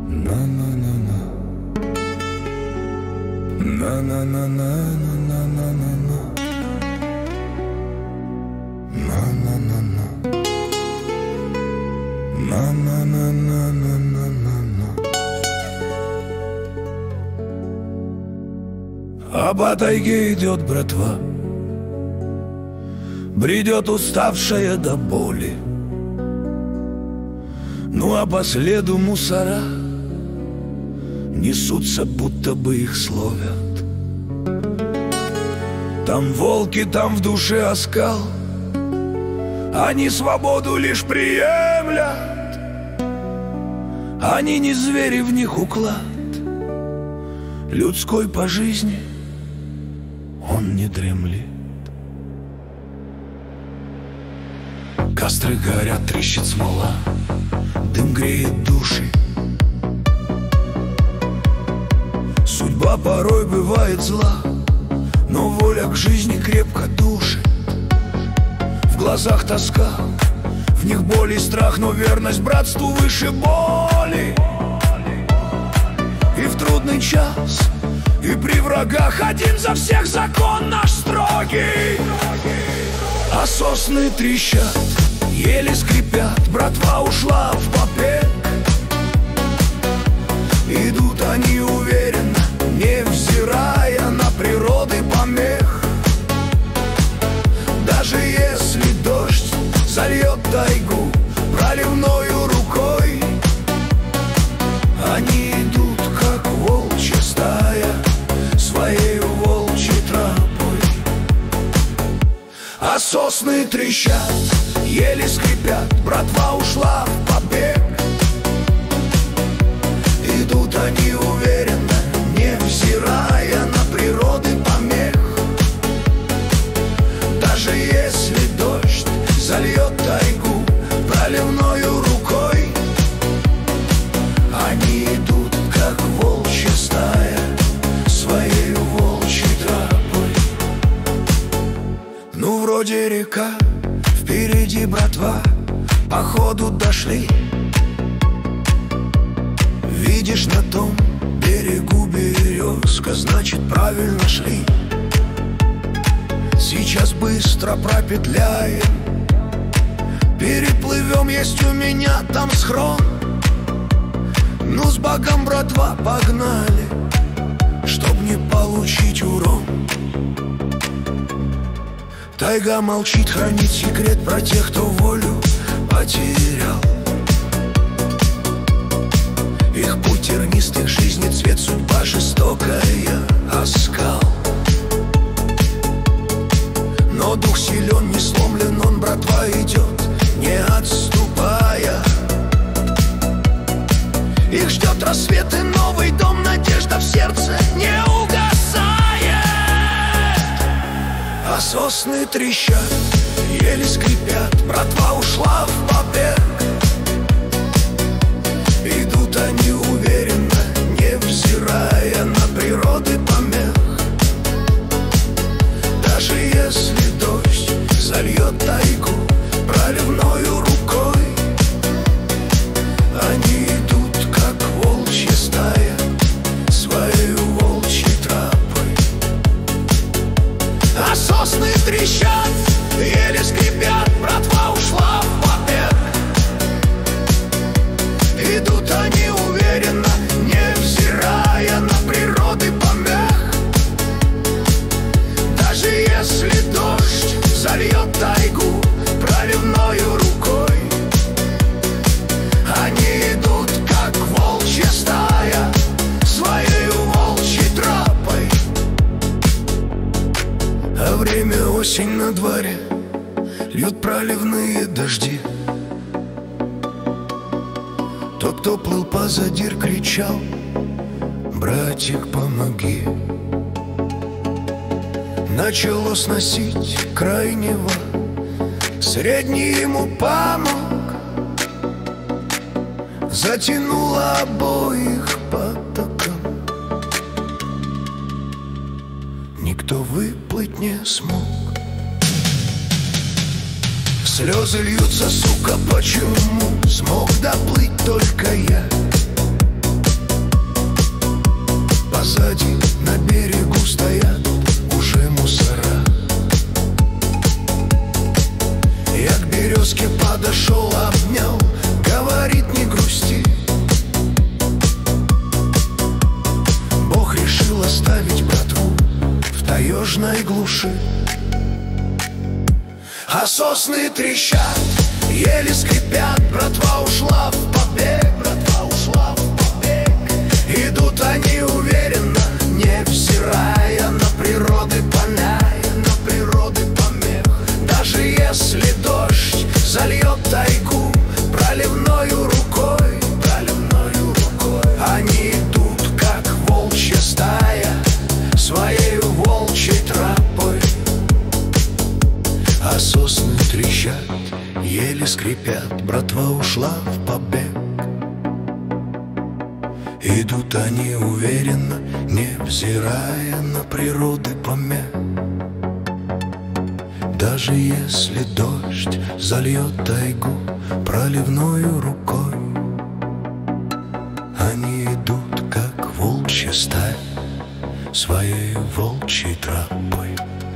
На-на-на-на. На-на-на-на-на-на-на-на. На-на-на-на. На-на-на-на-на-на-на. А по тайге идет братва, бредет уставшая до боли. Ну а по следу мусора несутся, будто бы их словят. Там волки, там в душе оскал, они свободу лишь приемлят. Они не звери, в них уклад людской по жизни, он не дремлет. Костры горят, трещит смола, дым греет души. Судьба порой бывает зла, но воля к жизни крепко душит. В глазах тоска, в них боль и страх, но верность братству выше боли. И в трудный час, и при врагах один за всех закон наш строгий. А сосны трещат, еле скрипят, братва ушла в побег. Идут они уверенно, невзирая на природы помех. Даже если дождь зальет тайгу проливною рукой, они идут, как волчья стая, своей волчьей тропой. А сосны трещат, еле скрипят, братва ушла в побег. Идут они уверенно, невзирая на природы помех. Даже если дождь зальет тайгу проливною рукой, они идут, как волчья стая, своей волчьей тропой. Ну, вроде река, впереди братва, походу дошли. Видишь, на том берегу березка, значит, правильно шли. Сейчас быстро пропетляем, переплывем, есть у меня там схрон. Ну, с Богом, братва, погнали, чтоб не получить урон. Тайга молчит, хранит секрет про тех, кто волю потерял. Их путь тернистых, жизни цвет, судьба жестокая, оскал. Но дух силен, не сломлен, он, братва, идет, не отступая. Их ждет рассвет и новый дом, надежда в сердце не угасает. А сосны трещат, еле скрипят, братва ушла в побег. Идут они уверенно, невзирая на природы помех. Даже если дождь зальет тайгу проливною рукой, они идут, как волчья стая, своей волчьей тропой. А сосны трещат, еле скрипят, братва ушла в побег. Идут они уверенно, невзирая на природы помех. Даже если дождь зальет тайгу проливною рукой, они идут, как волчья стая, своей волчьей тропой. А время осень на дворе, льют проливные дожди. Тот, кто плыл позади, кричал: братик, помоги. Начало сносить крайнего, средний ему помог. Затянуло обоих потоком, никто выплыть не смог. Слезы льются, сука, почему смог доплыть только я? снежной глуши. А сосны трещат, еле скрипят, братва ушла в побег, братва ушла в побег. Идут они уверенно, невзирая на природы помех, на природы помех. Даже если дождь зальет тайгу проливною рукой, проливною рукой, они идут, как волчья стая, своей волчьей тропой. А сосны трещат, еле скрипят, братва ушла в побег. Идут они уверенно, невзирая на природы помех. Даже если дождь зальет тайгу проливною рукой, они идут, как волчья стая, своей волчьей тропой.